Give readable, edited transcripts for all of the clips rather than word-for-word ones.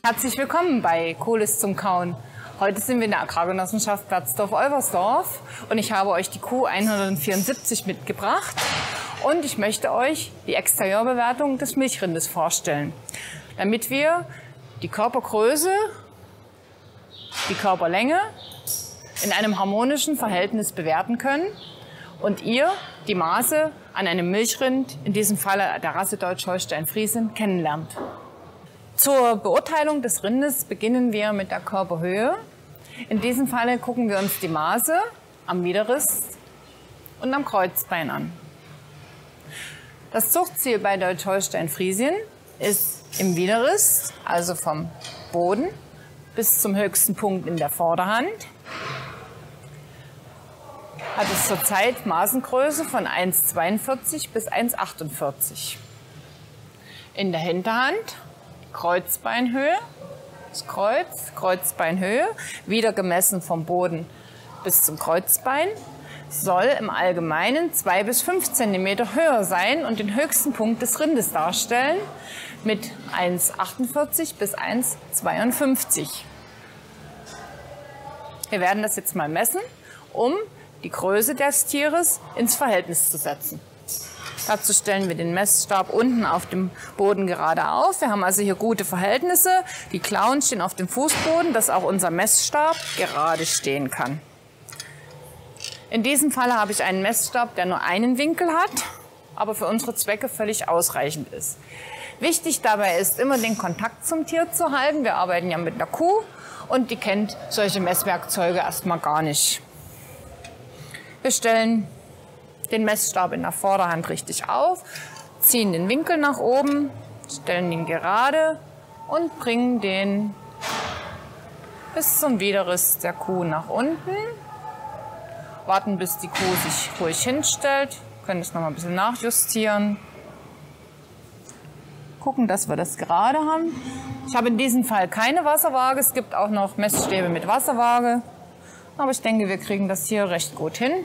Herzlich willkommen bei Kohl ist zum Kauen. Heute sind wir in der Agrargenossenschaft Platzdorf-Olversdorf und ich habe euch die Kuh 174 mitgebracht und ich möchte euch die Exterieurbewertung des Milchrindes vorstellen, damit wir die Körpergröße, die Körperlänge in einem harmonischen Verhältnis bewerten können und ihr die Maße an einem Milchrind, in diesem Falle der Rasse Deutsch-Holstein-Friesen, kennenlernt. Zur Beurteilung des Rindes beginnen wir mit der Körperhöhe. In diesem Falle gucken wir uns die Maße am Widerrist und am Kreuzbein an. Das Zuchtziel bei Deutsch-Holstein-Friesien ist im Widerrist, also vom Boden bis zum höchsten Punkt in der Vorderhand, hat es zurzeit Maßengröße von 1,42 bis 1,48. In der Hinterhand Kreuzbeinhöhe, das Kreuz, Kreuzbeinhöhe, wieder gemessen vom Boden bis zum Kreuzbein, soll im Allgemeinen 2 bis 5 cm höher sein und den höchsten Punkt des Rindes darstellen mit 1,48 bis 1,52. Wir werden das jetzt mal messen, um die Größe des Tieres ins Verhältnis zu setzen. Dazu stellen wir den Messstab unten auf dem Boden gerade auf. Wir haben also hier gute Verhältnisse. Die Klauen stehen auf dem Fußboden, dass auch unser Messstab gerade stehen kann. In diesem Fall habe ich einen Messstab, der nur einen Winkel hat, aber für unsere Zwecke völlig ausreichend ist. Wichtig dabei ist immer, den Kontakt zum Tier zu halten. Wir arbeiten ja mit einer Kuh und die kennt solche Messwerkzeuge erstmal gar nicht. Wir stellen den Messstab in der Vorderhand richtig auf, ziehen den Winkel nach oben, stellen ihn gerade und bringen den bis zum Widerrist der Kuh nach unten. Warten, bis die Kuh sich ruhig hinstellt, können es noch mal ein bisschen nachjustieren. Gucken, dass wir das gerade haben. Ich habe in diesem Fall keine Wasserwaage, es gibt auch noch Messstäbe mit Wasserwaage, aber ich denke, wir kriegen das hier recht gut hin.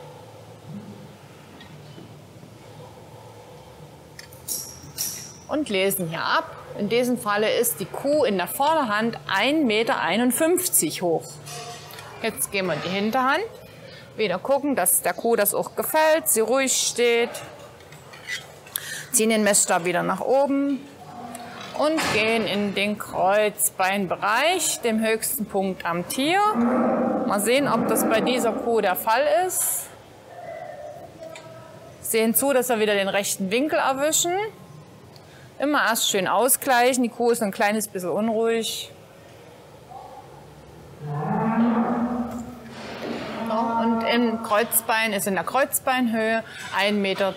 Und lesen hier ab. In diesem Falle ist die Kuh in der Vorderhand 1,51 Meter hoch. Jetzt gehen wir in die Hinterhand. Wieder gucken, dass der Kuh das auch gefällt, sie ruhig steht. Ziehen den Messstab wieder nach oben und gehen in den Kreuzbeinbereich, dem höchsten Punkt am Tier. Mal sehen, ob das bei dieser Kuh der Fall ist. Sehen zu, dass wir wieder den rechten Winkel erwischen. Immer erst schön ausgleichen. Die Kuh ist ein kleines bisschen unruhig. Und im Kreuzbein ist in der Kreuzbeinhöhe 1,52 Meter.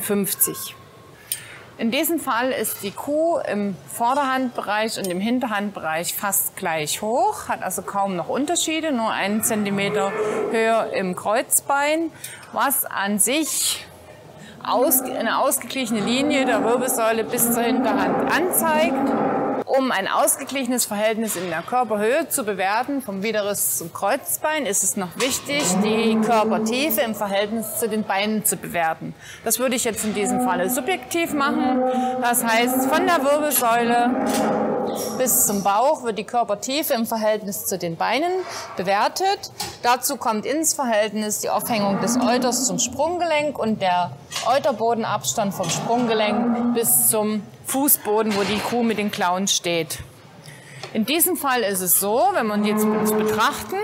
In diesem Fall ist die Kuh im Vorderhandbereich und im Hinterhandbereich fast gleich hoch, hat also kaum noch Unterschiede, nur 1 cm höher im Kreuzbein, was an sich eine ausgeglichene Linie der Wirbelsäule bis zur Hinterhand anzeigt. Um ein ausgeglichenes Verhältnis in der Körperhöhe zu bewerten, vom Widerrist zum Kreuzbein, ist es noch wichtig, die Körpertiefe im Verhältnis zu den Beinen zu bewerten. Das würde ich jetzt in diesem Falle subjektiv machen. Das heißt, von der Wirbelsäule bis zum Bauch wird die Körpertiefe im Verhältnis zu den Beinen bewertet. Dazu kommt ins Verhältnis die Aufhängung des Euters zum Sprunggelenk und der Euterbodenabstand vom Sprunggelenk bis zum Fußboden, wo die Kuh mit den Klauen steht. In diesem Fall ist es so, wenn wir jetzt uns betrachten,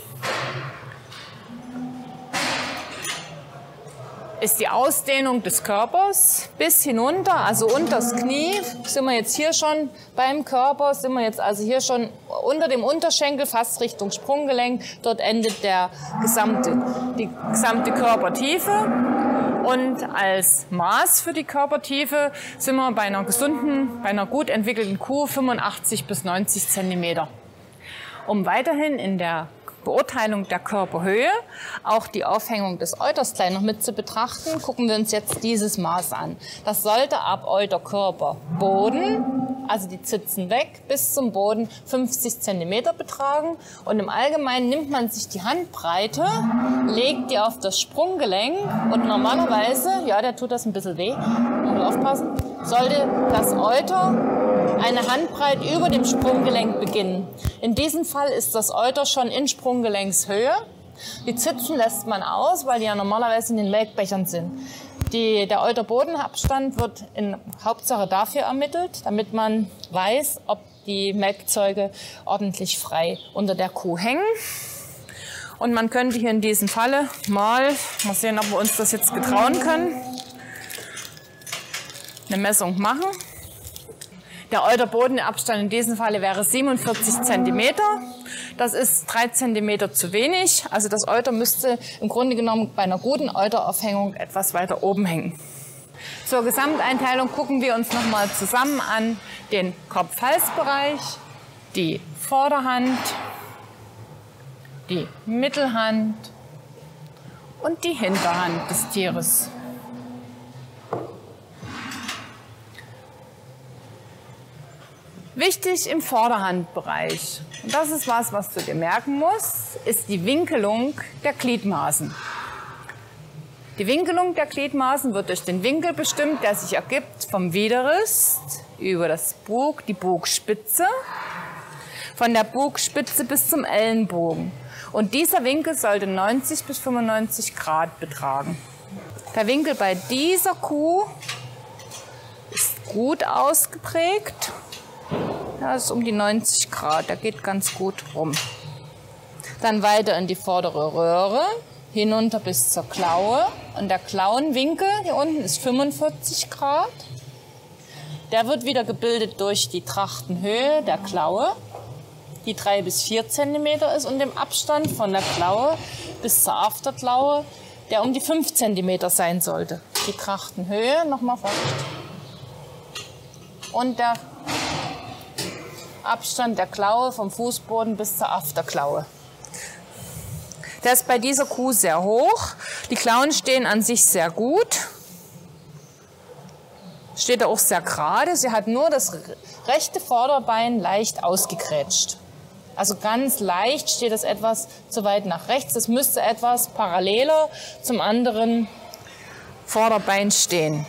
ist die Ausdehnung des Körpers bis hinunter, also unter das Knie, sind wir jetzt hier schon beim Körper, sind wir jetzt also hier schon unter dem Unterschenkel, fast Richtung Sprunggelenk. Dort endet die gesamte Körpertiefe. Und als Maß für die Körpertiefe sind wir bei einer gesunden, bei einer gut entwickelten Kuh 85 bis 90 cm. Um weiterhin in der Beurteilung der Körperhöhe auch die Aufhängung des Euters gleich noch mit zu betrachten, gucken wir uns jetzt dieses Maß an. Das sollte ab Euterkörperboden also die Zitzen weg, bis zum Boden 50 cm betragen. Und im Allgemeinen nimmt man sich die Handbreite, legt die auf das Sprunggelenk und normalerweise, ja, der tut das ein bisschen weh, man will aufpassen, sollte das Euter eine Handbreite über dem Sprunggelenk beginnen. In diesem Fall ist das Euter schon in Sprunggelenkshöhe. Die Zitzen lässt man aus, weil die ja normalerweise in den Melkbechern sind. Der Euter-Bodenabstand wird in Hauptsache dafür ermittelt, damit man weiß, ob die Melkzeuge ordentlich frei unter der Kuh hängen. Und man könnte hier in diesem Falle mal sehen, ob wir uns das jetzt getrauen können, eine Messung machen. Der Euter-Bodenabstand in diesem Falle wäre 47 cm. Das ist 3 cm zu wenig. Also das Euter müsste im Grunde genommen bei einer guten Euteraufhängung etwas weiter oben hängen. Zur Gesamteinteilung gucken wir uns nochmal zusammen an den Kopf-Hals-Bereich, die Vorderhand, die Mittelhand und die Hinterhand des Tieres. Wichtig im Vorderhandbereich, und das ist was du dir merken musst, ist die Winkelung der Gliedmaßen. Die Winkelung der Gliedmaßen wird durch den Winkel bestimmt, der sich ergibt vom Widerrist über das Bug, die Bugspitze, von der Bugspitze bis zum Ellenbogen. Und dieser Winkel sollte 90 bis 95 Grad betragen. Der Winkel bei dieser Kuh ist gut ausgeprägt. Das ist um die 90 Grad, der geht ganz gut rum. Dann weiter in die vordere Röhre, hinunter bis zur Klaue. Und der Klauenwinkel hier unten ist 45 Grad. Der wird wieder gebildet durch die Trachtenhöhe der Klaue, die 3 bis 4 cm ist, und dem Abstand von der Klaue bis zur Afterklaue, der um die 5 cm sein sollte. Die Trachtenhöhe, nochmal Vorsicht. Und der Abstand der Klaue vom Fußboden bis zur Afterklaue. Der ist bei dieser Kuh sehr hoch. Die Klauen stehen an sich sehr gut. Steht er auch sehr gerade. Sie hat nur das rechte Vorderbein leicht ausgegrätscht. Also ganz leicht steht es etwas zu weit nach rechts. Das müsste etwas paralleler zum anderen Vorderbein stehen.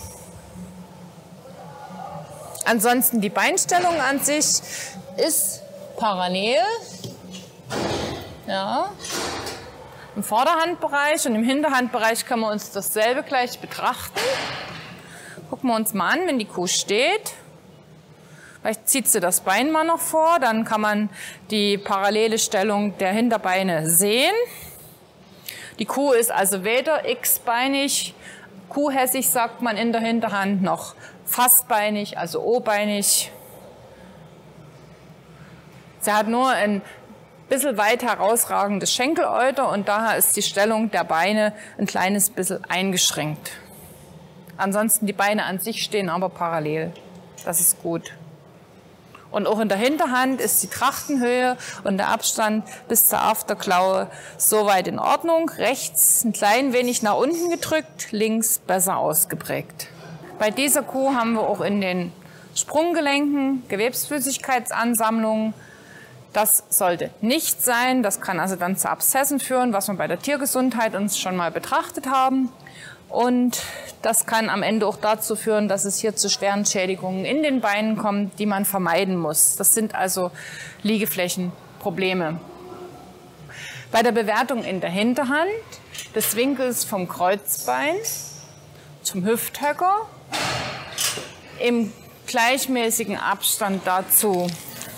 Ansonsten die Beinstellung an sich ist parallel. Ja. Im Vorderhandbereich und im Hinterhandbereich können wir uns dasselbe gleich betrachten. Gucken wir uns mal an, wenn die Kuh steht. Vielleicht zieht sie das Bein mal noch vor, dann kann man die parallele Stellung der Hinterbeine sehen. Die Kuh ist also weder x-beinig, kuhhässig sagt man in der Hinterhand, noch fastbeinig, also o-beinig. Sie hat nur ein bisschen weit herausragendes Schenkeläuter und daher ist die Stellung der Beine ein kleines bisschen eingeschränkt. Ansonsten die Beine an sich stehen aber parallel. Das ist gut. Und auch in der Hinterhand ist die Trachtenhöhe und der Abstand bis zur Afterklaue soweit in Ordnung. Rechts ein klein wenig nach unten gedrückt, links besser ausgeprägt. Bei dieser Kuh haben wir auch in den Sprunggelenken Gewebsflüssigkeitsansammlungen. Das sollte nicht sein. Das kann also dann zu Abszessen führen, was wir bei der Tiergesundheit uns schon mal betrachtet haben. Und das kann am Ende auch dazu führen, dass es hier zu schweren Schädigungen in den Beinen kommt, die man vermeiden muss. Das sind also Liegeflächenprobleme. Bei der Bewertung in der Hinterhand des Winkels vom Kreuzbein zum Hüfthöcker im gleichmäßigen Abstand dazu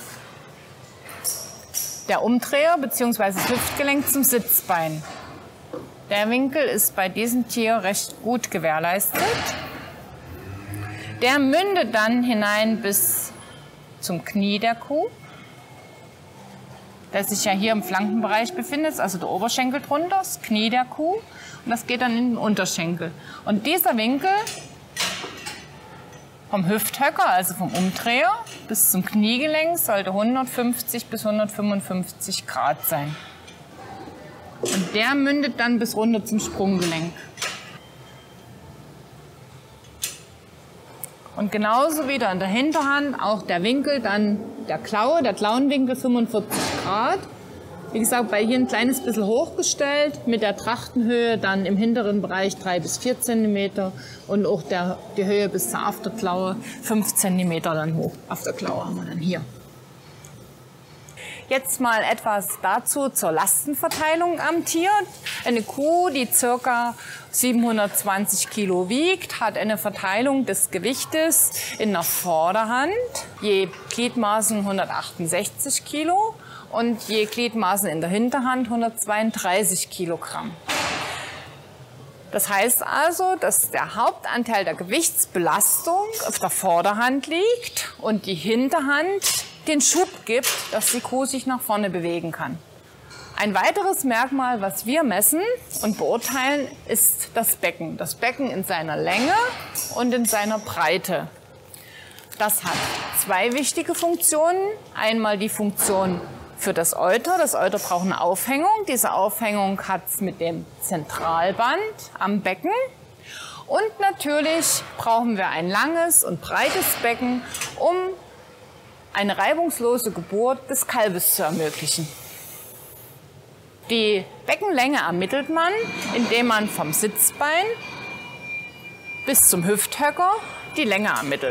der Umdreher bzw. das Hüftgelenk zum Sitzbein. Der Winkel ist bei diesem Tier recht gut gewährleistet. Der mündet dann hinein bis zum Knie der Kuh, der sich ja hier im Flankenbereich befindet, also der Oberschenkel drunter, das Knie der Kuh, und das geht dann in den Unterschenkel. Und dieser Winkel vom Hüfthöcker, also vom Umdreher, bis zum Kniegelenk sollte 150 bis 155 Grad sein. Und der mündet dann bis runter zum Sprunggelenk. Und genauso wieder in der Hinterhand, auch der Winkel, dann der Klaue, der Klauenwinkel 45 Grad. Wie gesagt, bei hier ein kleines bisschen hochgestellt, mit der Trachtenhöhe dann im hinteren Bereich 3 bis 4 cm und auch die Höhe bis zur Afterklaue 5 cm dann hoch. Afterklaue haben wir dann hier. Jetzt mal etwas dazu zur Lastenverteilung am Tier. Eine Kuh, die ca. 720 Kilo wiegt, hat eine Verteilung des Gewichtes in der Vorderhand je Gliedmaßen 168 Kilo und je Gliedmaßen in der Hinterhand 132 Kilogramm. Das heißt also, dass der Hauptanteil der Gewichtsbelastung auf der Vorderhand liegt und die Hinterhand den Schub gibt, dass die Kuh sich nach vorne bewegen kann. Ein weiteres Merkmal, was wir messen und beurteilen, ist das Becken. Das Becken in seiner Länge und in seiner Breite. Das hat zwei wichtige Funktionen. Einmal die Funktion für das Euter. Das Euter braucht eine Aufhängung. Diese Aufhängung hat es mit dem Zentralband am Becken. Und natürlich brauchen wir ein langes und breites Becken, um eine reibungslose Geburt des Kalbes zu ermöglichen. Die Beckenlänge ermittelt man, indem man vom Sitzbein bis zum Hüfthöcker die Länge ermittelt.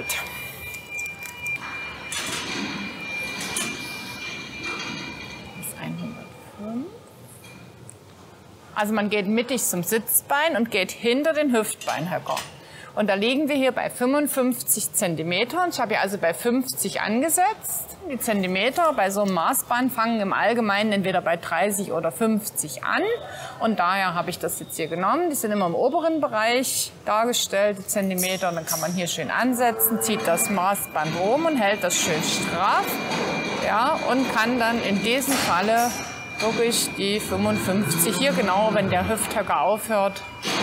Das ist 105. Also man geht mittig zum Sitzbein und geht hinter den Hüftbeinhöcker. Und da liegen wir hier bei 55 cm. Ich habe hier also bei 50 angesetzt. Die Zentimeter bei so einem Maßband fangen im Allgemeinen entweder bei 30 oder 50 an. Und daher habe ich das jetzt hier genommen. Die sind immer im oberen Bereich dargestellt, die Zentimeter. Und dann kann man hier schön ansetzen, zieht das Maßband rum und hält das schön straff. Ja, und kann dann in diesem Falle wirklich die 55, hier genau, wenn der Hüfthöcker aufhört,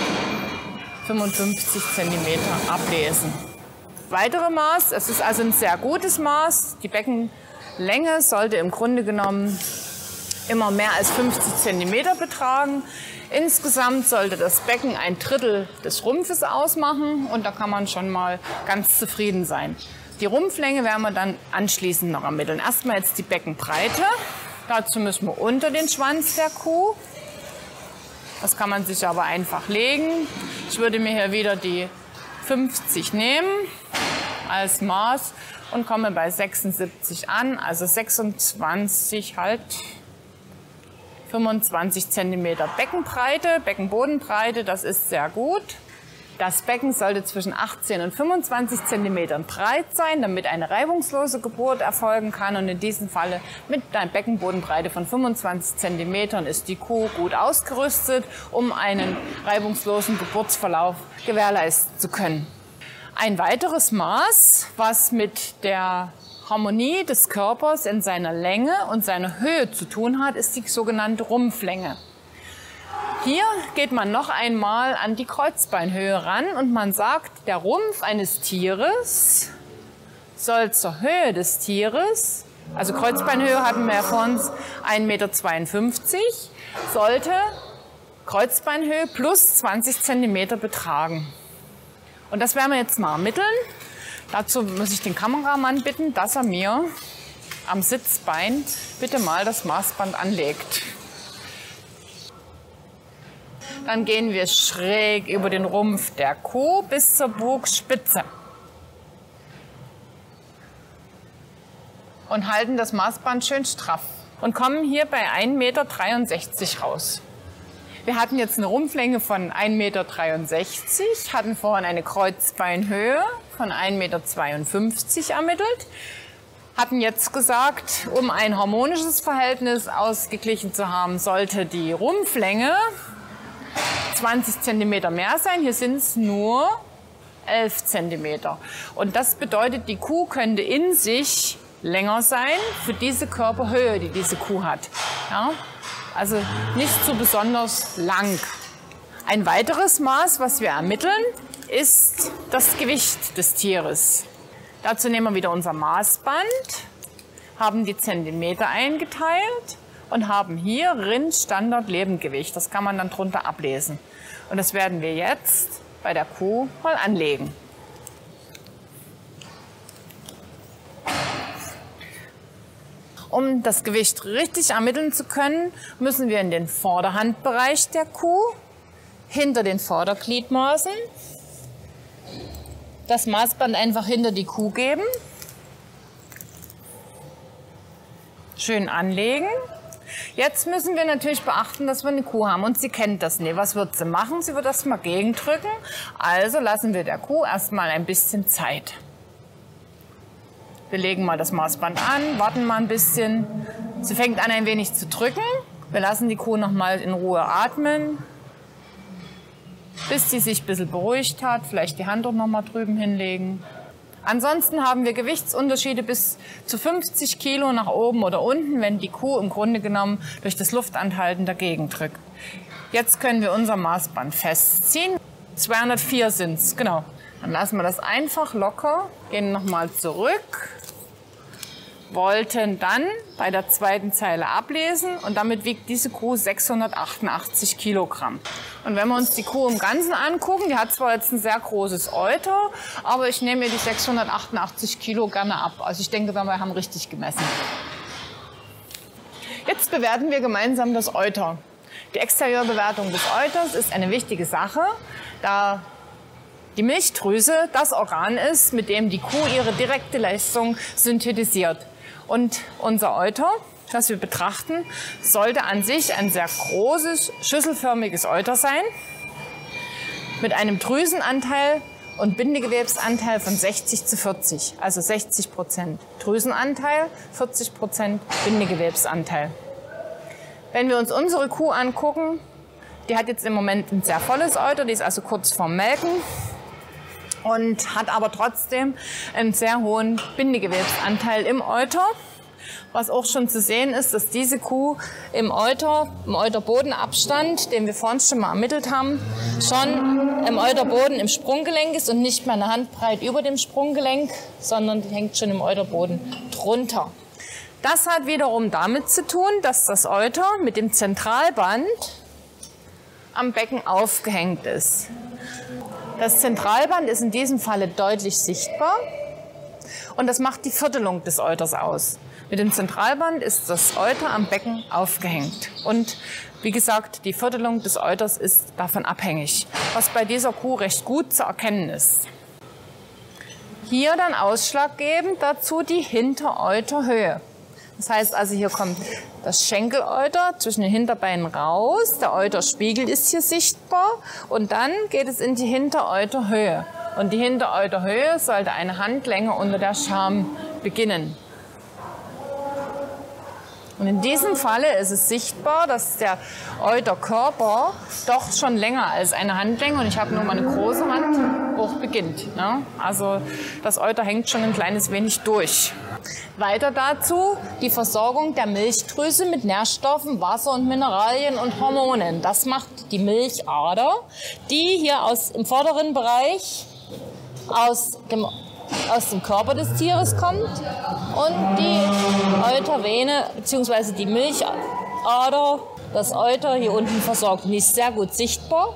55 cm ablesen. Weitere Maß, es ist also ein sehr gutes Maß. Die Beckenlänge sollte im Grunde genommen immer mehr als 50 cm betragen. Insgesamt sollte das Becken 1/3 des Rumpfes ausmachen und da kann man schon mal ganz zufrieden sein. Die Rumpflänge werden wir dann anschließend noch ermitteln. Erstmal jetzt die Beckenbreite. Dazu müssen wir unter den Schwanz der Kuh. Das kann man sich aber einfach legen. Ich würde mir hier wieder die 50 nehmen als Maß und komme bei 76 an, also 26, 25 cm Beckenbreite, Beckenbodenbreite, das ist sehr gut. Das Becken sollte zwischen 18 und 25 cm breit sein, damit eine reibungslose Geburt erfolgen kann. Und in diesem Falle mit einer Beckenbodenbreite von 25 cm ist die Kuh gut ausgerüstet, um einen reibungslosen Geburtsverlauf gewährleisten zu können. Ein weiteres Maß, was mit der Harmonie des Körpers in seiner Länge und seiner Höhe zu tun hat, ist die sogenannte Rumpflänge. Hier geht man noch einmal an die Kreuzbeinhöhe ran und man sagt, der Rumpf eines Tieres soll zur Höhe des Tieres, also Kreuzbeinhöhe hatten wir ja vor uns 1,52 m, sollte Kreuzbeinhöhe plus 20 cm betragen. Und das werden wir jetzt mal ermitteln. Dazu muss ich den Kameramann bitten, dass er mir am Sitzbein bitte mal das Maßband anlegt. Dann gehen wir schräg über den Rumpf der Kuh bis zur Bugspitze. Und halten das Maßband schön straff. Und kommen hier bei 1,63 Meter raus. Wir hatten jetzt eine Rumpflänge von 1,63 Meter, hatten vorhin eine Kreuzbeinhöhe von 1,52 Meter ermittelt. Hatten jetzt gesagt, um ein harmonisches Verhältnis ausgeglichen zu haben, sollte die Rumpflänge 20 cm mehr sein. Hier sind es nur 11 cm. Und das bedeutet, die Kuh könnte in sich länger sein für diese Körperhöhe, die diese Kuh hat. Ja? Also nicht so besonders lang. Ein weiteres Maß, was wir ermitteln, ist das Gewicht des Tieres. Dazu nehmen wir wieder unser Maßband, haben die Zentimeter eingeteilt und haben hier Rindstandard Lebendgewicht. Das kann man dann drunter ablesen. Und das werden wir jetzt bei der Kuh mal anlegen. Um das Gewicht richtig ermitteln zu können, müssen wir in den Vorderhandbereich der Kuh, hinter den Vordergliedmaßen, das Maßband einfach hinter die Kuh geben, schön anlegen. Jetzt müssen wir natürlich beachten, dass wir eine Kuh haben und sie kennt das nicht. Was wird sie machen? Sie wird erstmal gegendrücken. Also lassen wir der Kuh erstmal ein bisschen Zeit. Wir legen mal das Maßband an, warten mal ein bisschen. Sie fängt an, ein wenig zu drücken. Wir lassen die Kuh noch mal in Ruhe atmen, bis sie sich ein bisschen beruhigt hat. Vielleicht die Hand auch noch mal drüben hinlegen. Ansonsten haben wir Gewichtsunterschiede bis zu 50 Kilo nach oben oder unten, wenn die Kuh im Grunde genommen durch das Luftanhalten dagegen drückt. Jetzt können wir unser Maßband festziehen. 204 sind es, genau. Dann lassen wir das einfach locker, gehen nochmal zurück, wollten dann bei der zweiten Zeile ablesen und damit wiegt diese Kuh 688 Kilogramm. Und wenn wir uns die Kuh im Ganzen angucken, die hat zwar jetzt ein sehr großes Euter, aber ich nehme mir die 688 Kilo gerne ab. Also ich denke, wir haben richtig gemessen. Jetzt bewerten wir gemeinsam das Euter. Die Exterieurbewertung des Euters ist eine wichtige Sache, da die Milchdrüse das Organ ist, mit dem die Kuh ihre direkte Leistung synthetisiert. Und unser Euter, das wir betrachten, sollte an sich ein sehr großes, schüsselförmiges Euter sein, mit einem Drüsenanteil und Bindegewebsanteil von 60:40, also 60% Drüsenanteil, 40% Bindegewebsanteil. Wenn wir uns unsere Kuh angucken, die hat jetzt im Moment ein sehr volles Euter, die ist also kurz vorm Melken und hat aber trotzdem einen sehr hohen Bindegewebsanteil im Euter. Was auch schon zu sehen ist, dass diese Kuh im Euterbodenabstand, den wir vorhin schon mal ermittelt haben, schon im Euterboden im Sprunggelenk ist und nicht mehr eine Handbreit über dem Sprunggelenk, sondern die hängt schon im Euterboden drunter. Das hat wiederum damit zu tun, dass das Euter mit dem Zentralband am Becken aufgehängt ist. Das Zentralband ist in diesem Falle deutlich sichtbar und das macht die Viertelung des Euters aus. Mit dem Zentralband ist das Euter am Becken aufgehängt und wie gesagt, die Viertelung des Euters ist davon abhängig, was bei dieser Kuh recht gut zu erkennen ist. Hier dann ausschlaggebend dazu die Hinteräuterhöhe. Das heißt also, hier kommt das Schenkeleuter zwischen den Hinterbeinen raus, der Euterspiegel ist hier sichtbar und dann geht es in die Hinteräuterhöhe. Und die Hinteräuterhöhe sollte eine Handlänge unter der Scham beginnen. Und in diesem Falle ist es sichtbar, dass der Euterkörper doch schon länger als eine Handlänge, und ich habe nur mal eine große Hand, hoch beginnt. Ne? Also das Euter hängt schon ein kleines wenig durch. Weiter dazu die Versorgung der Milchdrüse mit Nährstoffen, Wasser und Mineralien und Hormonen. Das macht die Milchader, die hier im vorderen Bereich aus dem Körper des Tieres kommt und die Eutervene bzw. die Milchader, das Euter hier unten versorgt. Die ist sehr gut sichtbar.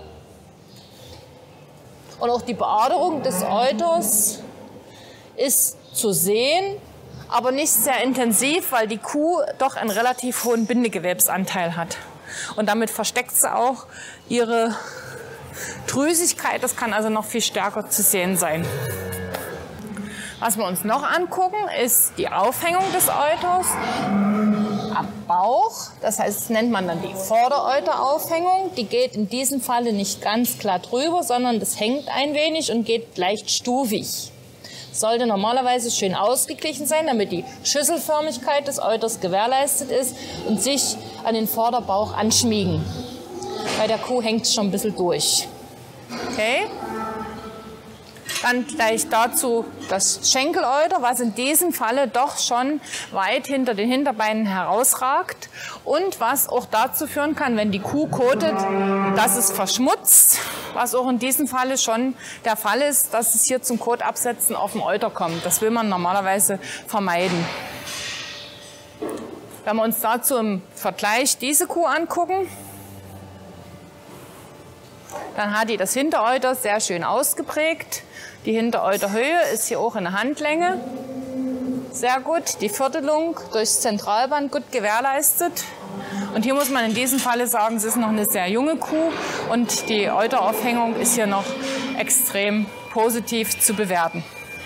Und auch die Beaderung des Euters ist zu sehen, aber nicht sehr intensiv, weil die Kuh doch einen relativ hohen Bindegewebsanteil hat. Und damit versteckt sie auch ihre Drüsigkeit. Das kann also noch viel stärker zu sehen sein. Was wir uns noch angucken, ist die Aufhängung des Euters am Bauch. Das heißt, das nennt man dann die Vordereuteraufhängung. Die geht in diesem Falle nicht ganz glatt rüber, sondern das hängt ein wenig und geht leicht stufig. Sollte normalerweise schön ausgeglichen sein, damit die Schüsselförmigkeit des Euters gewährleistet ist und sich an den Vorderbauch anschmiegen. Bei der Kuh hängt es schon ein bisschen durch. Okay. Dann gleich dazu das Schenkeleuter, was in diesem Falle doch schon weit hinter den Hinterbeinen herausragt und was auch dazu führen kann, wenn die Kuh kotet, dass es verschmutzt, was auch in diesem Falle schon der Fall ist, dass es hier zum Kotabsetzen auf dem Euter kommt. Das will man normalerweise vermeiden. Wenn wir uns dazu im Vergleich diese Kuh angucken, dann hat die das Hinteräuter sehr schön ausgeprägt. Die Hinteräuterhöhe ist hier auch in der Handlänge. sehr gut, die Viertelung durchs Zentralband gut gewährleistet. Und hier muss man in diesem Falle sagen, es ist noch eine sehr junge Kuh und die Euteraufhängung ist hier noch extrem positiv zu bewerten.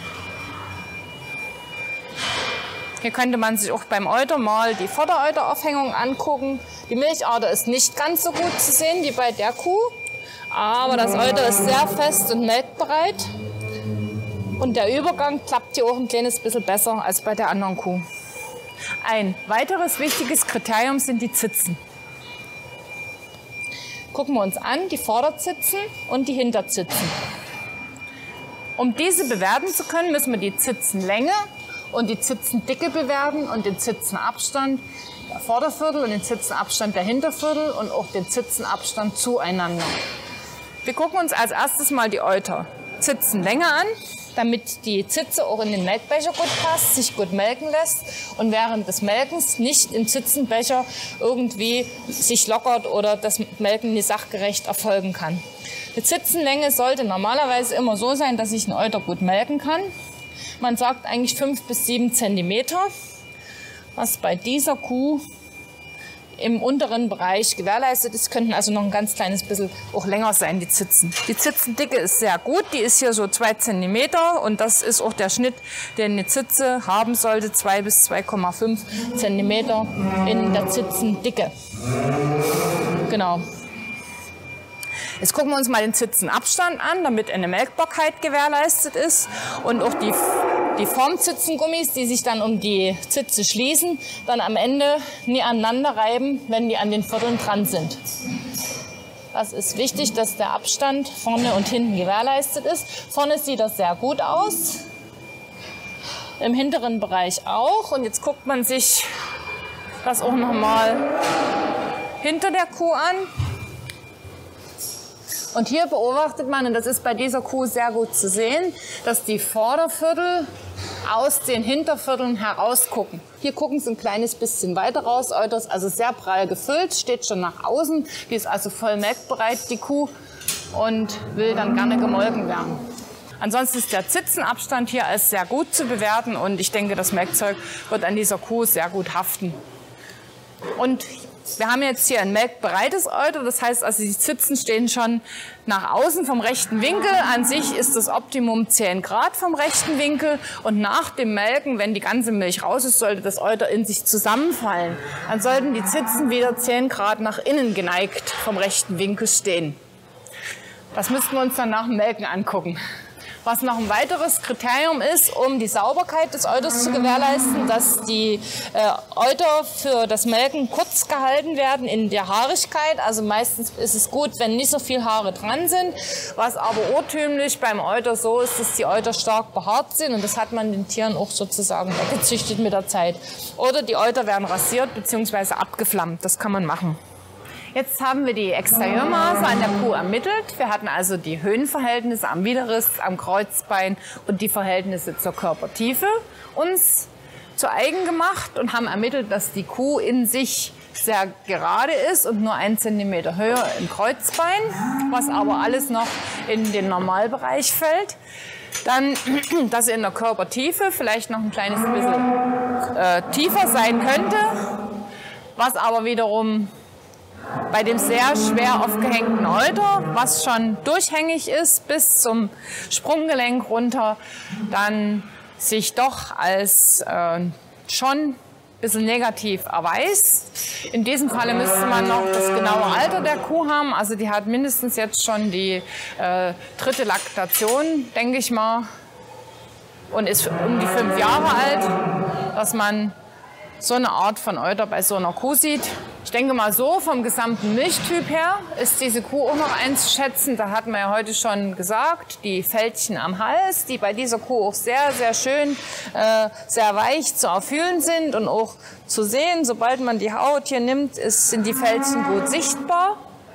Hier könnte man sich auch beim Euter mal die Vordereuteraufhängung angucken. Die Milchader ist nicht ganz so gut zu sehen wie bei der Kuh, aber das Euter ist sehr fest und melkbereit. Und der Übergang klappt hier auch ein kleines bisschen besser als bei der anderen Kuh. Ein weiteres wichtiges Kriterium sind die Zitzen. Gucken wir uns an, die Vorderzitzen und die Hinterzitzen. Um diese bewerten zu können, müssen wir die Zitzenlänge und die Zitzendicke bewerten und den Zitzenabstand der Vorderviertel und den Zitzenabstand der Hinterviertel und auch den Zitzenabstand zueinander. Wir gucken uns als erstes mal die Euter-Zitzenlänge an, damit die Zitze auch in den Melkbecher gut passt, sich gut melken lässt und während des Melkens nicht im Zitzenbecher irgendwie sich lockert oder das Melken nicht sachgerecht erfolgen kann. Die Zitzenlänge sollte normalerweise immer so sein, dass ich einen Euter gut melken kann. Man sagt eigentlich 5 bis 7 Zentimeter, was bei dieser Kuh im unteren Bereich gewährleistet ist, könnten also noch ein ganz kleines bisschen auch länger sein, die Zitzen. Die Zitzendicke ist sehr gut, die ist hier so 2 Zentimeter und das ist auch der Schnitt, den eine Zitze haben sollte, 2 bis 2,5 Zentimeter in der Zitzendicke. Genau. Jetzt gucken wir uns mal den Zitzenabstand an, damit eine Melkbarkeit gewährleistet ist und auch die Formzitzengummis, die sich dann um die Zitze schließen, dann am Ende nie aneinander reiben, wenn die an den Vierteln dran sind. Das ist wichtig, dass der Abstand vorne und hinten gewährleistet ist. Vorne sieht das sehr gut aus, im hinteren Bereich auch. Und jetzt guckt man sich das auch nochmal hinter der Kuh an. Und hier beobachtet man, und das ist bei dieser Kuh sehr gut zu sehen, dass die Vorderviertel aus den Hintervierteln herausgucken. Hier gucken sie ein kleines bisschen weiter raus, Euter ist also sehr prall gefüllt, steht schon nach außen, die ist also voll melkbereit, die Kuh, und will dann gerne gemolken werden. Ansonsten ist der Zitzenabstand hier als sehr gut zu bewerten und ich denke, das Melkzeug wird an dieser Kuh sehr gut haften. Und wir haben jetzt hier ein melkbereites Euter, das heißt also die Zitzen stehen schon nach außen vom rechten Winkel. An sich ist das Optimum 10 Grad vom rechten Winkel und nach dem Melken, wenn die ganze Milch raus ist, sollte das Euter in sich zusammenfallen. Dann sollten die Zitzen wieder 10 Grad nach innen geneigt vom rechten Winkel stehen. Das müssten wir uns dann nach dem Melken angucken. Was noch ein weiteres Kriterium ist, um die Sauberkeit des Euters zu gewährleisten, dass die Euter für das Melken kurz gehalten werden in der Haarigkeit. Also meistens ist es gut, wenn nicht so viel Haare dran sind. Was aber urtümlich beim Euter so ist, dass die Euter stark behaart sind und das hat man den Tieren auch sozusagen weggezüchtet mit der Zeit. Oder die Euter werden rasiert bzw. abgeflammt. Das kann man machen. Jetzt haben wir die Exterieurmaße an der Kuh ermittelt. Wir hatten also die Höhenverhältnisse am Widerriss, am Kreuzbein und die Verhältnisse zur Körpertiefe uns zu eigen gemacht und haben ermittelt, dass die Kuh in sich sehr gerade ist und nur 1 Zentimeter höher im Kreuzbein, was aber alles noch in den Normalbereich fällt. Dann, dass sie in der Körpertiefe vielleicht noch ein kleines bisschen tiefer sein könnte, was aber wiederum bei dem sehr schwer aufgehängten Euter, was schon durchhängig ist bis zum Sprunggelenk runter, dann sich doch als schon ein bisschen negativ erweist. In diesem Falle müsste man noch das genaue Alter der Kuh haben. Also die hat mindestens jetzt schon die 3. Laktation, denke ich mal, und ist um die 5 Jahre alt, dass man so eine Art von Euter bei so einer Kuh sieht. Ich denke mal so, vom gesamten Milchtyp her ist diese Kuh auch noch einzuschätzen. Da hatten wir ja heute schon gesagt, die Fältchen am Hals, die bei dieser Kuh auch sehr, sehr schön, sehr weich zu erfühlen sind und auch zu sehen. Sobald man die Haut hier nimmt, sind die Fältchen gut sichtbar.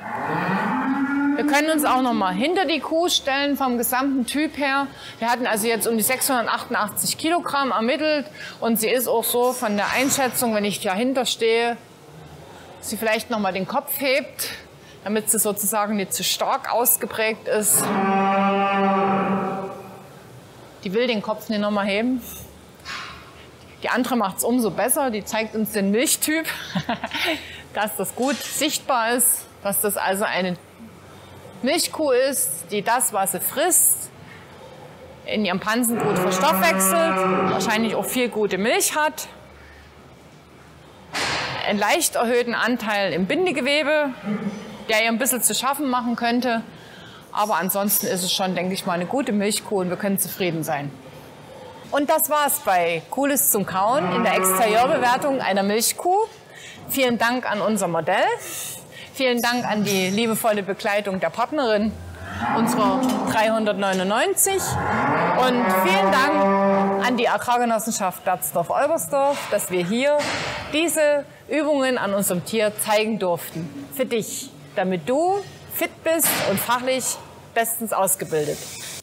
Wir können uns auch noch mal hinter die Kuh stellen vom gesamten Typ her. Wir hatten also jetzt um die 688 Kilogramm ermittelt und sie ist auch so von der Einschätzung, wenn ich dahinter stehe, sie vielleicht noch mal den Kopf hebt, damit sie sozusagen nicht zu stark ausgeprägt ist. Die will den Kopf nicht noch mal heben. Die andere macht es umso besser. Die zeigt uns den Milchtyp, dass das gut sichtbar ist, dass das also eine Milchkuh ist, die das, was sie frisst, in ihrem Pansen gut verstoffwechselt, wahrscheinlich auch viel gute Milch hat, einen leicht erhöhten Anteil im Bindegewebe, der ihr ein bisschen zu schaffen machen könnte. Aber ansonsten ist es schon, denke ich mal, eine gute Milchkuh und wir können zufrieden sein. Und das war's bei Cooles zum Kauen in der Exterieurbewertung einer Milchkuh. Vielen Dank an unser Modell. Vielen Dank an die liebevolle Begleitung der Partnerin unserer 399. Und vielen Dank an die Agrargenossenschaft Berzdorf-Olbersdorf, dass wir hier diese Übungen an unserem Tier zeigen durften. Für dich, damit du fit bist und fachlich bestens ausgebildet.